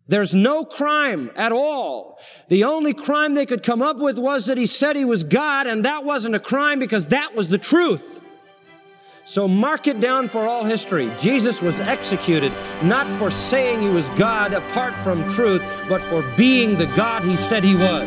There's no crime at all. The only crime they could come up with was that he said he was God, and that wasn't a crime because that was the truth. So mark it down for all history. Jesus was executed not for saying he was God apart from truth, but for being the God he said he was.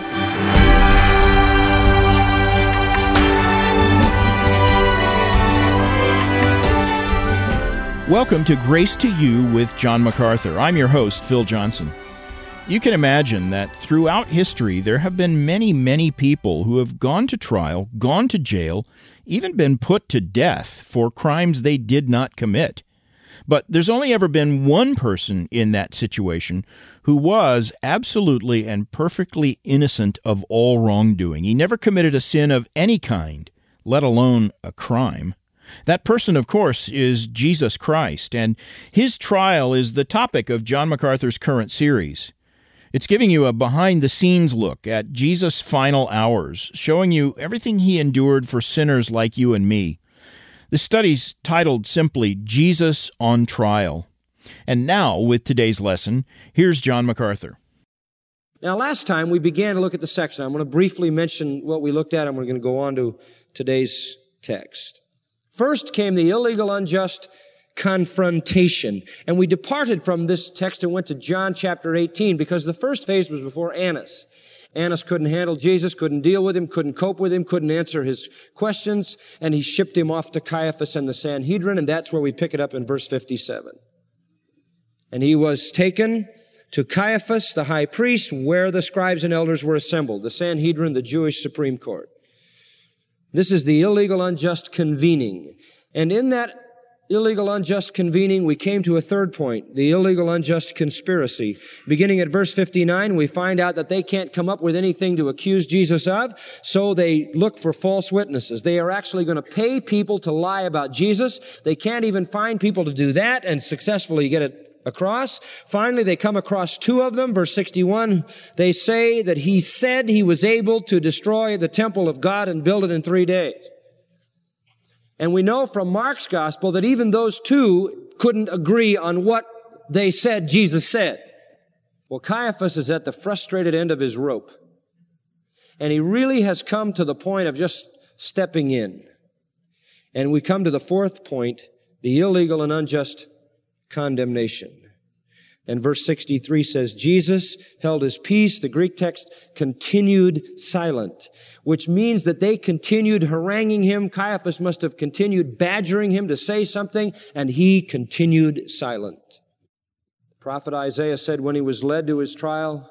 Welcome to Grace to You with John MacArthur. I'm your host, Phil Johnson. You can imagine that throughout history there have been many people who have gone to trial, gone to jail, even been put to death for crimes they did not commit. But there's only ever been one person in that situation who was absolutely and perfectly innocent of all wrongdoing. He never committed a sin of any kind, let alone a crime. That person, of course, is Jesus Christ, and his trial is the topic of John MacArthur's current series. It's giving you a behind-the-scenes look at Jesus' final hours, showing you everything he endured for sinners like you and me. The study's titled simply, Jesus on Trial. And now, with today's lesson, here's John MacArthur. Now, last time we began to look at the section. I'm going to briefly mention what we looked at, and we're going to go on to today's text. First came the illegal, unjust confrontation. And we departed from this text and went to John chapter 18 because the first phase was before Annas. Annas couldn't handle Jesus, couldn't deal with him, couldn't cope with him, couldn't answer his questions, and he shipped him off to Caiaphas and the Sanhedrin, and that's where we pick it up in verse 57. And he was taken to Caiaphas, the high priest, where the scribes and elders were assembled, the Sanhedrin, the Jewish Supreme Court. This is the illegal, unjust convening. And in that illegal, unjust convening, we came to a third point, the illegal, unjust conspiracy. Beginning at verse 59, we find out that they can't come up with anything to accuse Jesus of, so they look for false witnesses. They are actually going to pay people to lie about Jesus. They can't even find people to do that and successfully get it across. Finally, they come across two of them. Verse 61, they say that he said he was able to destroy the temple of God and build it in 3 days. And we know from Mark's gospel that even those two couldn't agree on what they said Jesus said. Well, Caiaphas is at the frustrated end of his rope. And he really has come to the point of just stepping in. And we come to the fourth point, the illegal and unjust condemnation. And verse 63 says, Jesus held his peace. The Greek text continued silent, which means that they continued haranguing him. Caiaphas must have continued badgering him to say something, and he continued silent. The prophet Isaiah said when he was led to his trial,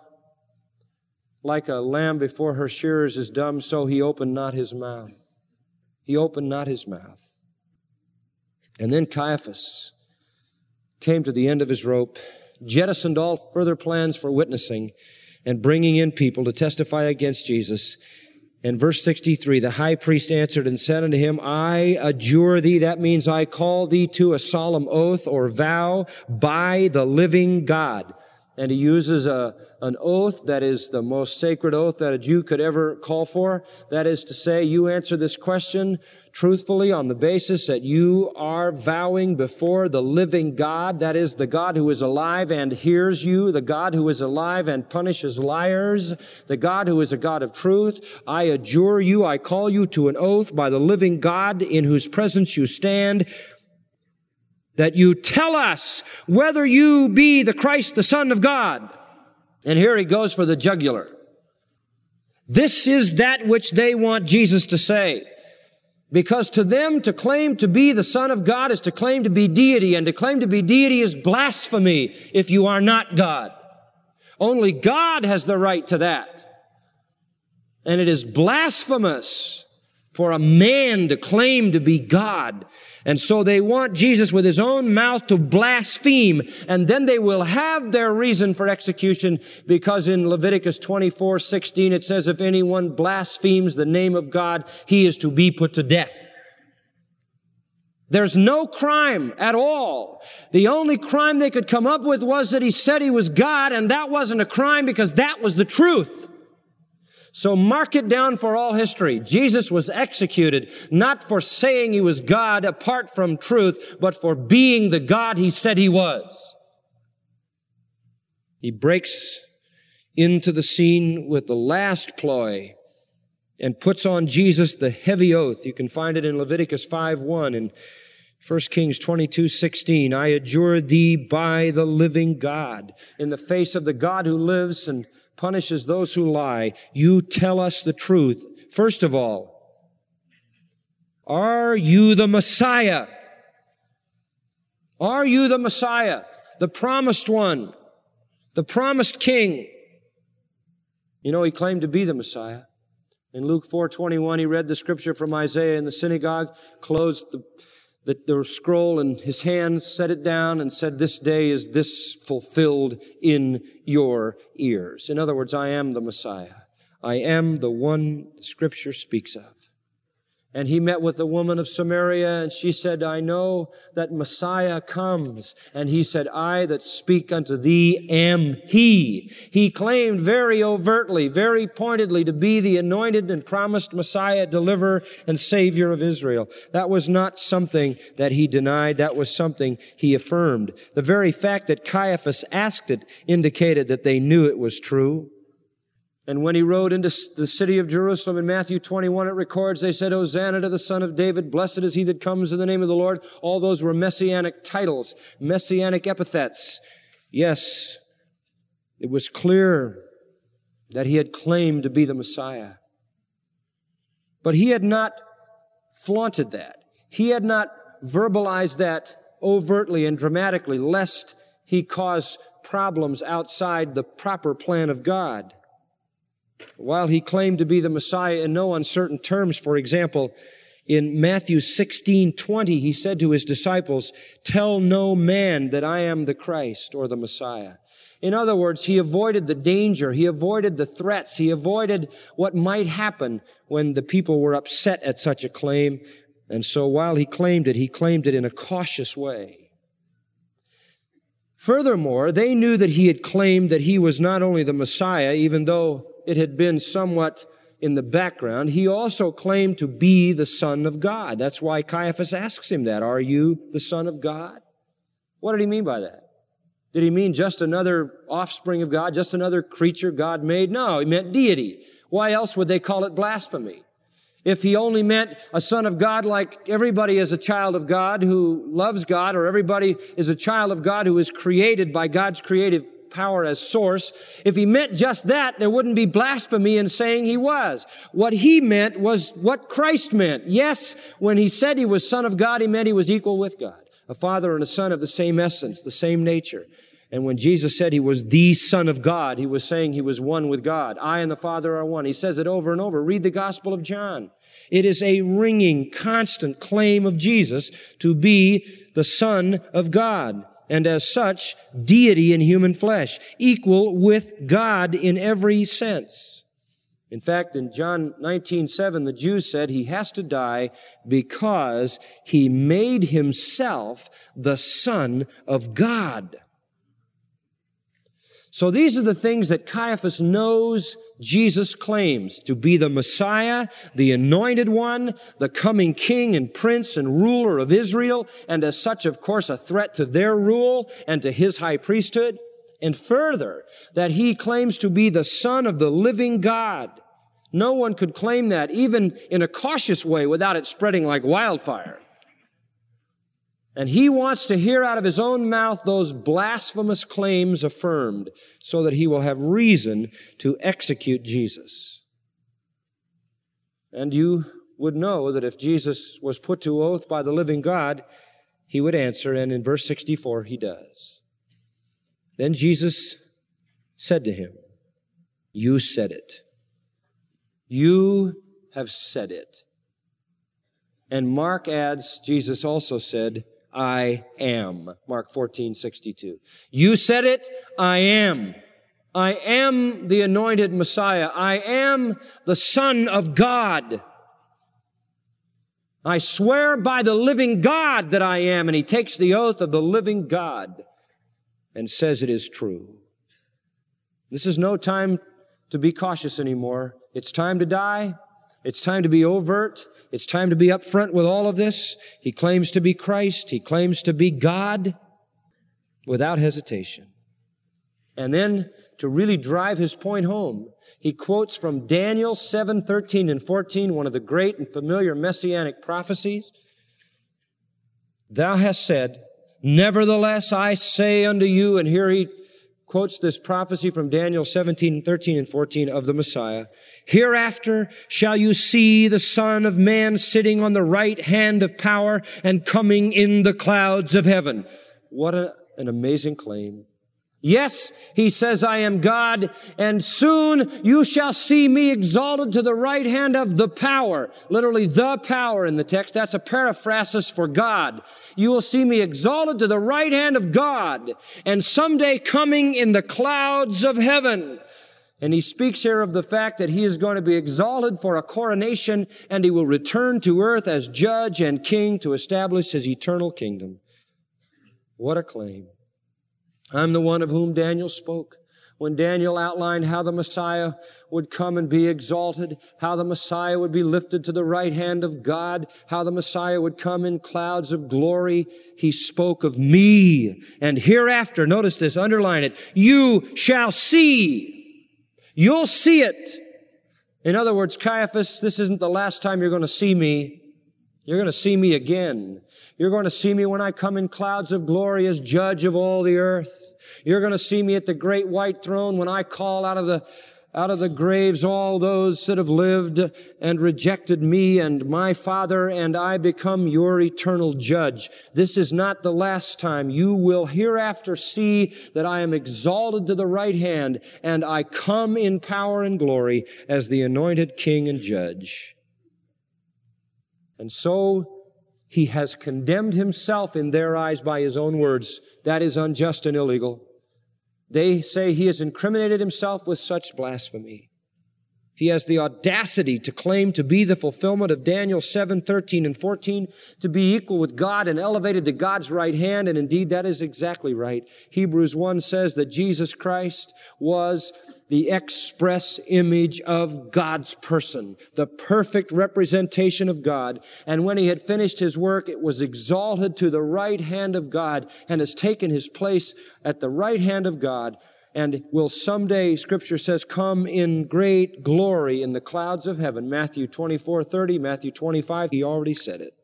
like a lamb before her shearers is dumb, so he opened not his mouth. He opened not his mouth. And then Caiaphas came to the end of his rope, jettisoned all further plans for witnessing and bringing in people to testify against Jesus. In verse 63, the high priest answered and said unto him, I adjure thee, that means I call thee to a solemn oath or vow by the living God. And he uses an oath that is the most sacred oath that a Jew could ever call for. That is to say, you answer this question truthfully on the basis that you are vowing before the living God, that is the God who is alive and hears you, the God who is alive and punishes liars, the God who is a God of truth. I adjure you, I call you to an oath by the living God in whose presence you stand, that you tell us whether you be the Christ, the Son of God. And here he goes for the jugular. This is that which they want Jesus to say. Because to them, to claim to be the Son of God is to claim to be deity, and to claim to be deity is blasphemy if you are not God. Only God has the right to that. And it is blasphemous for a man to claim to be God. And so they want Jesus with his own mouth to blaspheme, and then they will have their reason for execution, because in Leviticus 24:16 it says, if anyone blasphemes the name of God, he is to be put to death. There's no crime at all. The only crime they could come up with was that he said he was God, and that wasn't a crime because that was the truth. So mark it down for all history. Jesus was executed not for saying he was God apart from truth, but for being the God he said he was. He breaks into the scene with the last ploy and puts on Jesus the heavy oath. You can find it in Leviticus 5:1 and 1 Kings 22:16. I adjure thee by the living God, in the face of the God who lives and punishes those who lie, you tell us the truth. First of all, are you the Messiah? Are you the Messiah, the promised one, the promised king? You know, he claimed to be the Messiah. In Luke 4:21, he read the scripture from Isaiah in the synagogue, closed the scroll in his hand, set it down, and said, this day is this fulfilled in your ears. In other words, I am the Messiah. I am the one the scripture speaks of. And he met with the woman of Samaria, and she said, I know that Messiah comes. And he said, I that speak unto thee am he. He claimed very overtly, very pointedly to be the anointed and promised Messiah, deliverer, and Savior of Israel. That was not something that he denied. That was something he affirmed. The very fact that Caiaphas asked it indicated that they knew it was true. And when he rode into the city of Jerusalem in Matthew 21, it records, they said, Hosanna to the Son of David, blessed is he that comes in the name of the Lord. All those were messianic titles, messianic epithets. Yes, it was clear that he had claimed to be the Messiah. But he had not flaunted that. He had not verbalized that overtly and dramatically, lest he cause problems outside the proper plan of God. While he claimed to be the Messiah in no uncertain terms, for example, in Matthew 16:20, he said to his disciples, tell no man that I am the Christ or the Messiah. In other words, he avoided the danger, he avoided the threats, he avoided what might happen when the people were upset at such a claim. And so while he claimed it in a cautious way. Furthermore, they knew that he had claimed that he was not only the Messiah, even though it had been somewhat in the background, he also claimed to be the Son of God. That's why Caiaphas asks him that. Are you the Son of God? What did he mean by that? Did he mean just another offspring of God, just another creature God made? No, he meant deity. Why else would they call it blasphemy? If he only meant a son of God, like everybody is a child of God who loves God, or everybody is a child of God who is created by God's creative power as source, if he meant just that, there wouldn't be blasphemy in saying he was. What he meant was what Christ meant. Yes, when he said he was Son of God, he meant he was equal with God, a Father and a Son of the same essence, the same nature. And when Jesus said he was the Son of God, he was saying he was one with God. I and the Father are one. He says it over and over. Read the Gospel of John. It is a ringing, constant claim of Jesus to be the Son of God. And as such, deity in human flesh, equal with God in every sense. In fact, in John 19:7, the Jews said he has to die because he made himself the Son of God. So these are the things that Caiaphas knows Jesus claims to be the Messiah, the anointed one, the coming king and prince and ruler of Israel, and as such, of course, a threat to their rule and to his high priesthood. And further, that he claims to be the Son of the living God. No one could claim that, even in a cautious way, without it spreading like wildfire. And he wants to hear out of his own mouth those blasphemous claims affirmed so that he will have reason to execute Jesus. And you would know that if Jesus was put to oath by the living God, he would answer, and in verse 64, he does. Then Jesus said to him, you said it. You have said it. And Mark adds, Jesus also said, I am. Mark 14:62. You said it, I am. I am the anointed Messiah. I am the Son of God. I swear by the living God that I am. And he takes the oath of the living God and says it is true. This is no time to be cautious anymore. It's time to die. It's time to be overt. It's time to be upfront with all of this. He claims to be Christ. He claims to be God without hesitation. And then, to really drive his point home, he quotes from Daniel 7:13 and 14, one of the great and familiar messianic prophecies. Thou hast said, nevertheless I say unto you, and here he quotes this prophecy from Daniel 17:13 and 14 of the Messiah. Hereafter shall you see the Son of Man sitting on the right hand of power and coming in the clouds of heaven. What an amazing claim. Yes, he says, I am God, and soon you shall see me exalted to the right hand of the power. Literally, the power in the text. That's a paraphrasis for God. You will see me exalted to the right hand of God, and someday coming in the clouds of heaven. And he speaks here of the fact that he is going to be exalted for a coronation, and he will return to earth as judge and king to establish his eternal kingdom. What a claim. I'm the one of whom Daniel spoke. When Daniel outlined how the Messiah would come and be exalted, how the Messiah would be lifted to the right hand of God, how the Messiah would come in clouds of glory, he spoke of me. And hereafter, notice this, underline it, you shall see. You'll see it. In other words, Caiaphas, this isn't the last time you're going to see me. You're going to see me again. You're going to see me when I come in clouds of glory as judge of all the earth. You're going to see me at the great white throne when I call out of the graves all those that have lived and rejected me and my Father, and I become your eternal judge. This is not the last time. You will hereafter see that I am exalted to the right hand, and I come in power and glory as the anointed king and judge. And so he has condemned himself in their eyes by his own words. That is unjust and illegal. They say he has incriminated himself with such blasphemy. He has the audacity to claim to be the fulfillment of Daniel 7:13 and 14, to be equal with God and elevated to God's right hand, and indeed that is exactly right. Hebrews 1 says that Jesus Christ was the express image of God's person, the perfect representation of God. And when he had finished his work, it was exalted to the right hand of God and has taken his place at the right hand of God, and will someday, Scripture says, come in great glory in the clouds of heaven. Matthew 24:30, Matthew 25, he already said it.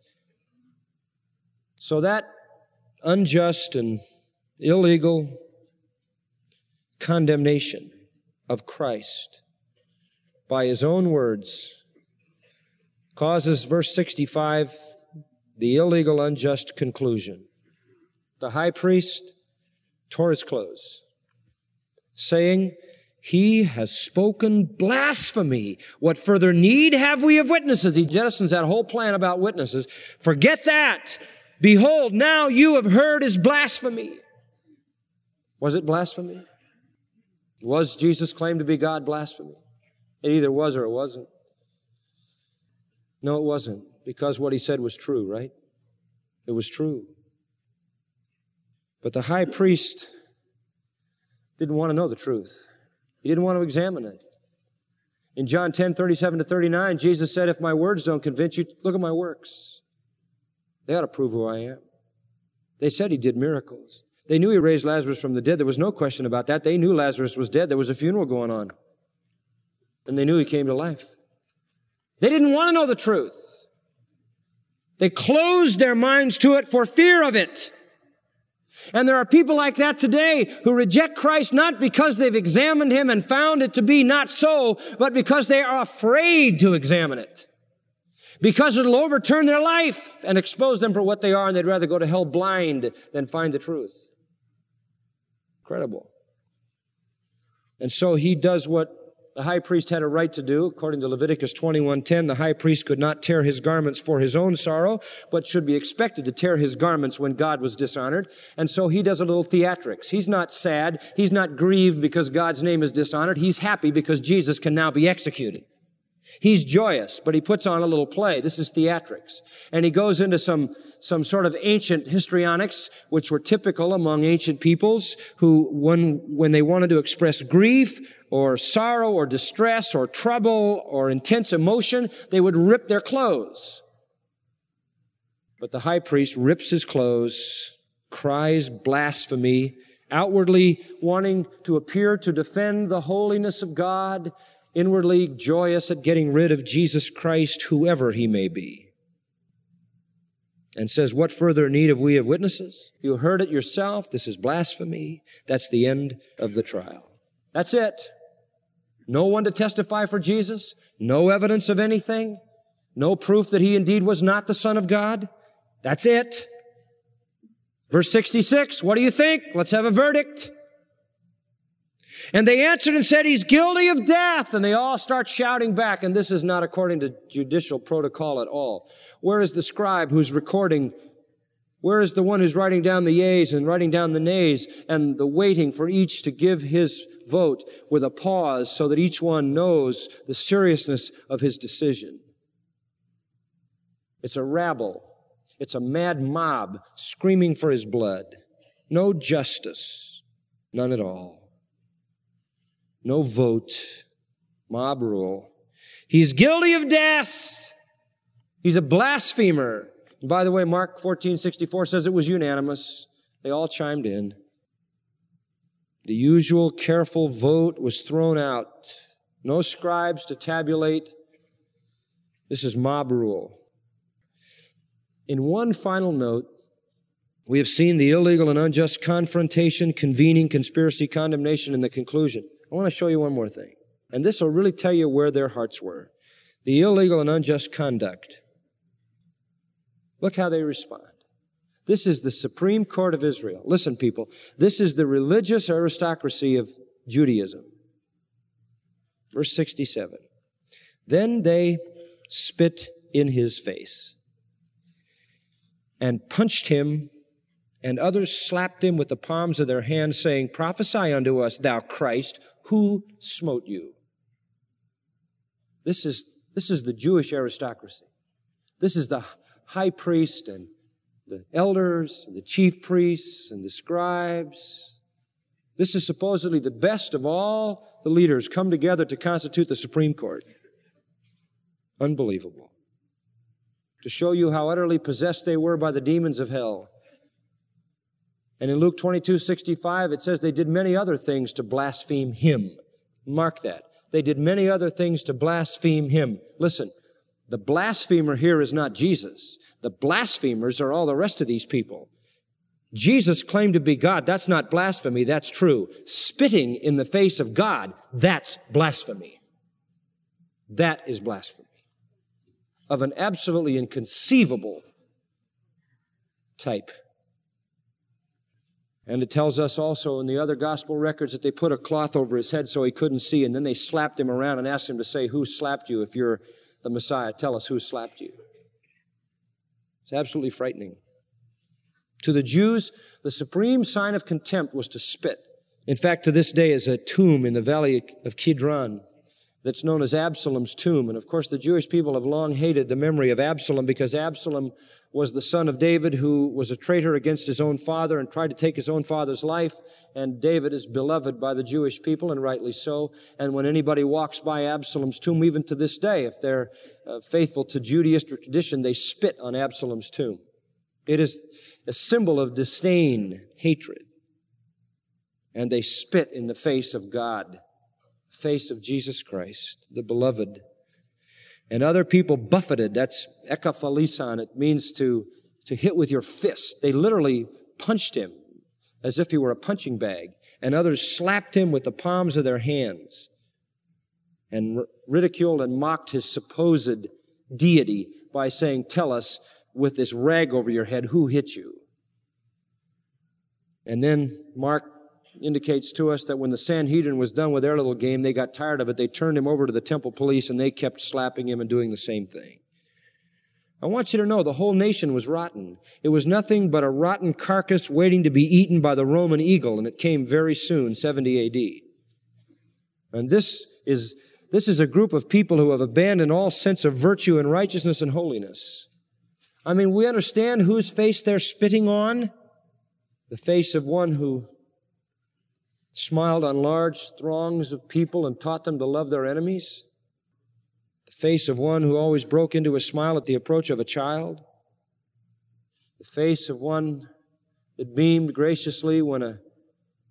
So that unjust and illegal condemnation of Christ by his own words causes, verse 65, the illegal, unjust conclusion. The high priest tore his clothes, saying, he has spoken blasphemy. What further need have we of witnesses? He jettisons that whole plan about witnesses. Forget that. Behold, now you have heard his blasphemy. Was it blasphemy? Was Jesus' claim to be God blasphemy? It either was or it wasn't. No, it wasn't, because what he said was true, right? It was true. But the high priest didn't want to know the truth. He didn't want to examine it. In John 10:37-39, Jesus said, if my words don't convince you, look at my works. They ought to prove who I am. They said he did miracles. They knew he raised Lazarus from the dead. There was no question about that. They knew Lazarus was dead. There was a funeral going on. And they knew he came to life. They didn't want to know the truth. They closed their minds to it for fear of it. And there are people like that today who reject Christ not because they've examined him and found it to be not so, but because they are afraid to examine it. Because it'll overturn their life and expose them for what they are, and they'd rather go to hell blind than find the truth. Incredible. And so he does what the high priest had a right to do. According to Leviticus 21:10, the high priest could not tear his garments for his own sorrow, but should be expected to tear his garments when God was dishonored. And so he does a little theatrics. He's not sad. He's not grieved because God's name is dishonored. He's happy because Jesus can now be executed. He's joyous, but he puts on a little play. This is theatrics. And he goes into some sort of ancient histrionics, which were typical among ancient peoples who, when they wanted to express grief or sorrow or distress or trouble or intense emotion, they would rip their clothes. But the high priest rips his clothes, cries blasphemy, outwardly wanting to appear to defend the holiness of God, inwardly joyous at getting rid of Jesus Christ, whoever he may be. And says, what further need have we of witnesses? You heard it yourself. This is blasphemy. That's the end of the trial. That's it. No one to testify for Jesus. No evidence of anything. No proof that he indeed was not the Son of God. That's it. Verse 66, what do you think? Let's have a verdict. And they answered and said, he's guilty of death. And they all start shouting back. And this is not according to judicial protocol at all. Where is the scribe who's recording? Where is the one who's writing down the yeas and writing down the nays and the waiting for each to give his vote with a pause so that each one knows the seriousness of his decision? It's a rabble. It's a mad mob screaming for his blood. No justice. None at all. No vote. Mob rule. He's guilty of death. He's a blasphemer. And by the way, Mark 14:64 says it was unanimous. They all chimed in. The usual careful vote was thrown out. No scribes to tabulate. This is mob rule. In one final note, we have seen the illegal and unjust confrontation, convening, conspiracy, condemnation, and the conclusion. I want to show you one more thing. And this will really tell you where their hearts were. The illegal and unjust conduct. Look how they respond. This is the Supreme Court of Israel. Listen, people, this is the religious aristocracy of Judaism. Verse 67. Then they spit in his face and punched him, and others slapped him with the palms of their hands, saying, prophesy unto us, thou Christ, who smote you? This is the Jewish aristocracy. This is the high priest and the elders and the chief priests and the scribes. This is supposedly the best of all the leaders come together to constitute the Supreme Court. Unbelievable. To show you how utterly possessed they were by the demons of hell. And in Luke 22:65, it says they did many other things to blaspheme him. Mark that. They did many other things to blaspheme him. Listen, the blasphemer here is not Jesus. The blasphemers are all the rest of these people. Jesus claimed to be God. That's not blasphemy. That's true. Spitting in the face of God, that's blasphemy. That is blasphemy. Of an absolutely inconceivable type. And it tells us also in the other gospel records that they put a cloth over his head so he couldn't see, and then they slapped him around and asked him to say, who slapped you? If you're the Messiah, tell us who slapped you. It's absolutely frightening. To the Jews, the supreme sign of contempt was to spit. In fact, to this day is a tomb in the valley of Kidron that's known as Absalom's tomb. And of course, the Jewish people have long hated the memory of Absalom because Absalom was the son of David who was a traitor against his own father and tried to take his own father's life. And David is beloved by the Jewish people, and rightly so. And when anybody walks by Absalom's tomb, even to this day, if they're faithful to Judaistic tradition, they spit on Absalom's tomb. It is a symbol of disdain, hatred. And they spit in the face of God, face of Jesus Christ, the beloved. And other people buffeted. That's ekaphalisan. It means to hit with your fist. They literally punched him as if he were a punching bag. And others slapped him with the palms of their hands and ridiculed and mocked his supposed deity by saying, tell us with this rag over your head, who hit you? And then Mark indicates to us that when the Sanhedrin was done with their little game, they got tired of it. They turned him over to the temple police and they kept slapping him and doing the same thing. I want you to know the whole nation was rotten. It was nothing but a rotten carcass waiting to be eaten by the Roman eagle, and it came very soon, 70 A.D. And this is a group of people who have abandoned all sense of virtue and righteousness and holiness. I mean, we understand whose face they're spitting on. The face of one who smiled on large throngs of people and taught them to love their enemies. The face of one who always broke into a smile at the approach of a child. The face of one that beamed graciously when a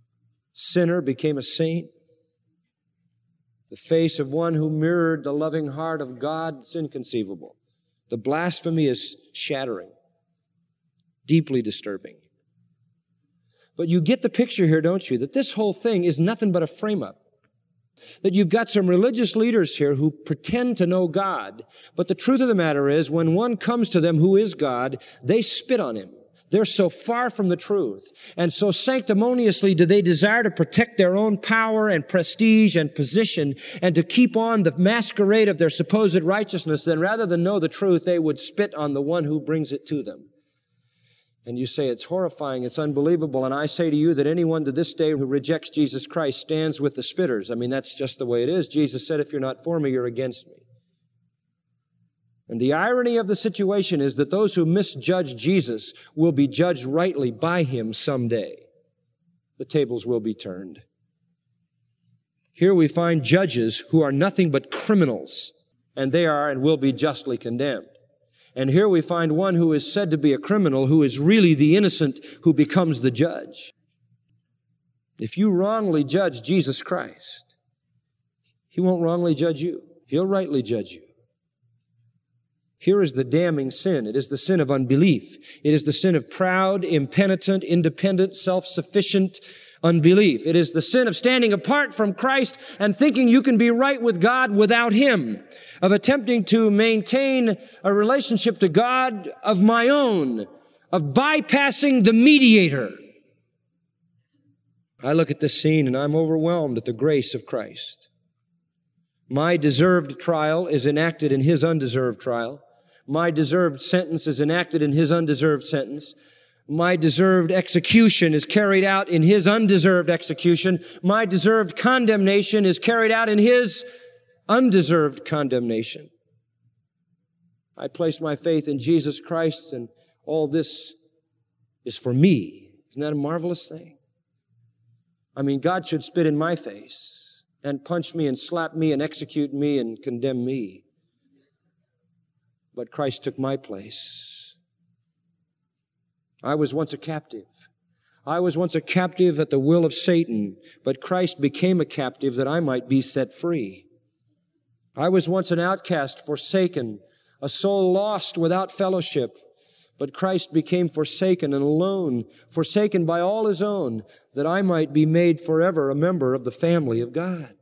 sinner became a saint. The face of one who mirrored the loving heart of God is inconceivable. The blasphemy is shattering, deeply disturbing. But you get the picture here, don't you, that this whole thing is nothing but a frame-up. That you've got some religious leaders here who pretend to know God, but the truth of the matter is, when one comes to them who is God, they spit on him. They're so far from the truth, and so sanctimoniously do they desire to protect their own power and prestige and position and to keep on the masquerade of their supposed righteousness, then rather than know the truth, they would spit on the one who brings it to them. And you say, it's horrifying, it's unbelievable, and I say to you that anyone to this day who rejects Jesus Christ stands with the spitters. I mean, that's just the way it is. Jesus said, if you're not for me, you're against me. And the irony of the situation is that those who misjudge Jesus will be judged rightly by him someday. The tables will be turned. Here we find judges who are nothing but criminals, and they are and will be justly condemned. And here we find one who is said to be a criminal who is really the innocent who becomes the judge. If you wrongly judge Jesus Christ, he won't wrongly judge you. He'll rightly judge you. Here is the damning sin. It is the sin of unbelief. It is the sin of proud, impenitent, independent, self-sufficient unbelief. It is the sin of standing apart from Christ and thinking you can be right with God without him, of attempting to maintain a relationship to God of my own, of bypassing the mediator. I look at this scene and I'm overwhelmed at the grace of Christ. My deserved trial is enacted in his undeserved trial. My deserved sentence is enacted in his undeserved sentence. My deserved execution is carried out in his undeserved execution. My deserved condemnation is carried out in his undeserved condemnation. I place my faith in Jesus Christ, and all this is for me. Isn't that a marvelous thing? I mean, God should spit in my face and punch me and slap me and execute me and condemn me. But Christ took my place. I was once a captive. I was once a captive at the will of Satan, but Christ became a captive that I might be set free. I was once an outcast, forsaken, a soul lost without fellowship, but Christ became forsaken and alone, forsaken by all his own, that I might be made forever a member of the family of God.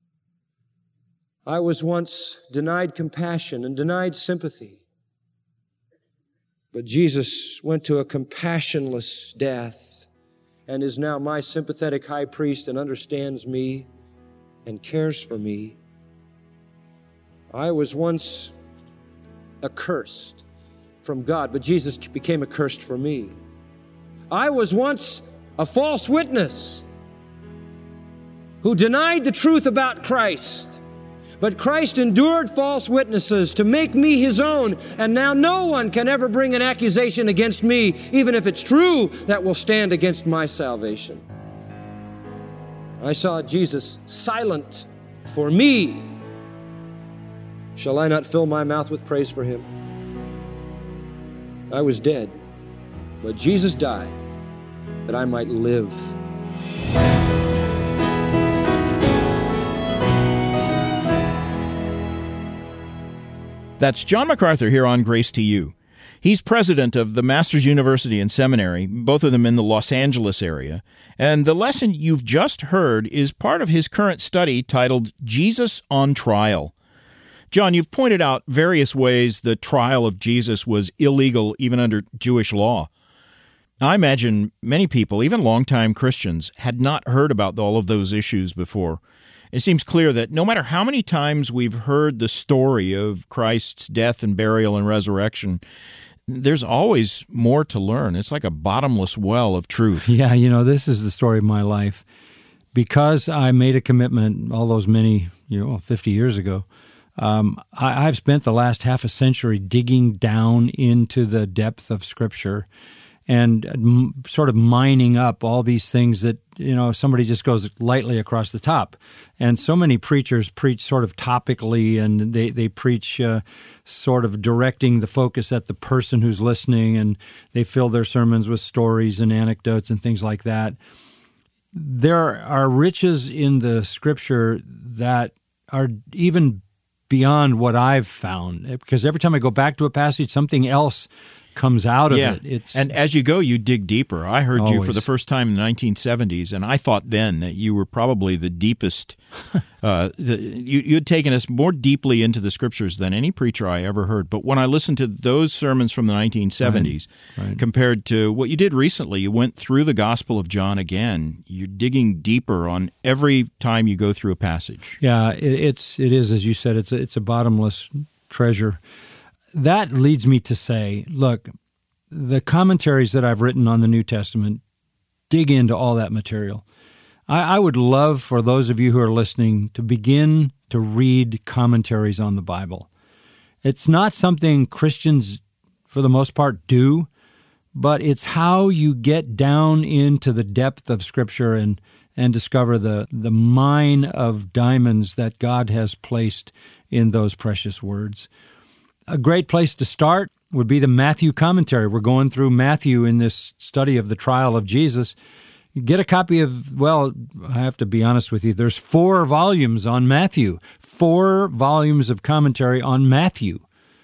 I was once denied compassion and denied sympathy, but Jesus went to a compassionless death and is now my sympathetic high priest and understands me and cares for me. I was once accursed from God, but Jesus became accursed for me. I was once a false witness who denied the truth about Christ, but Christ endured false witnesses to make me his own, and now no one can ever bring an accusation against me, even if it's true, that will stand against my salvation. I saw Jesus silent for me. Shall I not fill my mouth with praise for him? I was dead, but Jesus died that I might live. That's John MacArthur here on Grace to You. He's president of the Masters University and Seminary, both of them in the Los Angeles area. And the lesson you've just heard is part of his current study titled Jesus on Trial. John, you've pointed out various ways the trial of Jesus was illegal even under Jewish law. I imagine many people, even longtime Christians, had not heard about all of those issues before. It seems clear that no matter how many times we've heard the story of Christ's death and burial and resurrection, there's always more to learn. It's like a bottomless well of truth. Yeah, this is the story of my life. Because I made a commitment all those many, 50 years ago, I've spent the last half a century digging down into the depth of Scripture and sort of mining up all these things that, somebody just goes lightly across the top. And so many preachers preach sort of topically, and they preach sort of directing the focus at the person who's listening, and they fill their sermons with stories and anecdotes and things like that. there are riches in the Scripture that are even beyond what I've found, because every time I go back to a passage, something else comes out of it. And as you go, you dig deeper. I heard Always. you for the first time in the 1970s, and I thought then that you were probably the deepest. You'd taken us more deeply into the Scriptures than any preacher I ever heard. But when I listened to those sermons from the 1970s, compared to what you did recently, you went through the Gospel of John again. You're digging deeper on every time you go through a passage. Yeah, it is, as you said, it's a bottomless treasure. That leads me to say, look, the commentaries that I've written on the New Testament dig into all that material. I would love for those of you who are listening to begin to read commentaries on the Bible. It's not something Christians, for the most part, do, but it's how you get down into the depth of Scripture and discover the mine of diamonds that God has placed in those precious words. A great place to start would be the Matthew commentary. We're going through Matthew in this study of the trial of Jesus. Get a copy of, well, I have to be honest with you, there's 4 volumes on Matthew, 4 volumes of commentary on Matthew.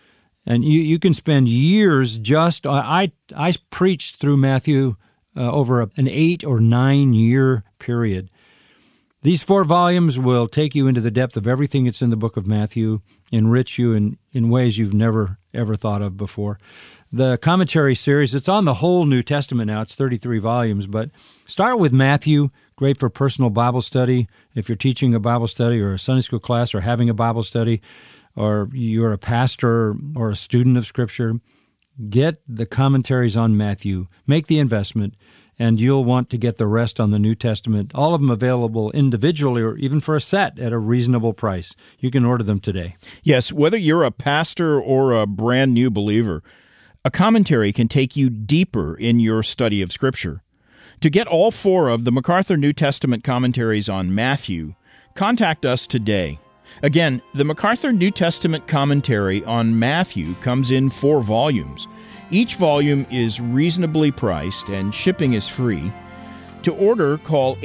And you can spend years just, I preached through Matthew over an 8 or 9 year period. These 4 volumes will take you into the depth of everything that's in the book of Matthew, enrich you in ways you've never, ever thought of before. The commentary series, it's on the whole New Testament now. It's 33 volumes, but start with Matthew, great for personal Bible study. If you're teaching a Bible study or a Sunday school class or having a Bible study, or you're a pastor or a student of Scripture, get the commentaries on Matthew. Make the investment, and you'll want to get the rest on the New Testament, all of them available individually or even for a set at a reasonable price. You can order them today. Yes, whether you're a pastor or a brand new believer, a commentary can take you deeper in your study of Scripture. To get all 4 of the MacArthur New Testament commentaries on Matthew, contact us today. Again, the MacArthur New Testament commentary on Matthew comes in 4 volumes. Each volume is reasonably priced and shipping is free. To order, call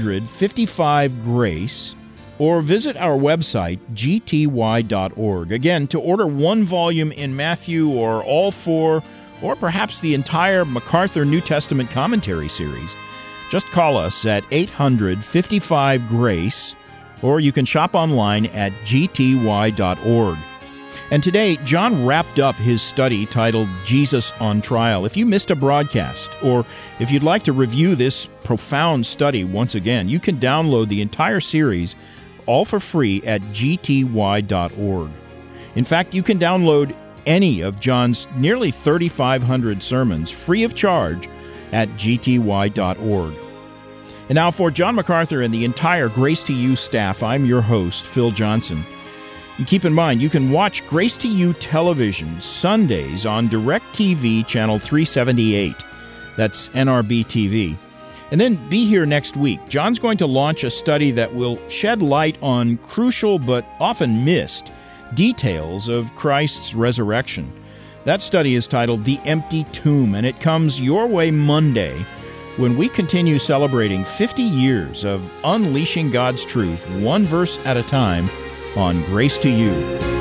800-55-GRACE or visit our website, gty.org. Again, to order 1 volume in Matthew or all 4, or perhaps the entire MacArthur New Testament commentary series, just call us at 800-55-GRACE, or you can shop online at gty.org. And today, John wrapped up his study titled Jesus on Trial. If you missed a broadcast, or if you'd like to review this profound study once again, you can download the entire series all for free at gty.org. In fact, you can download any of John's nearly 3,500 sermons free of charge at gty.org. And now for John MacArthur and the entire Grace to You staff, I'm your host, Phil Johnson. And keep in mind, you can watch Grace to You television Sundays on DirecTV Channel 378. That's NRB TV. And then be here next week. John's going to launch a study that will shed light on crucial but often missed details of Christ's resurrection. That study is titled The Empty Tomb, and it comes your way Monday when we continue celebrating 50 years of unleashing God's truth, one verse at a time, on Grace to You.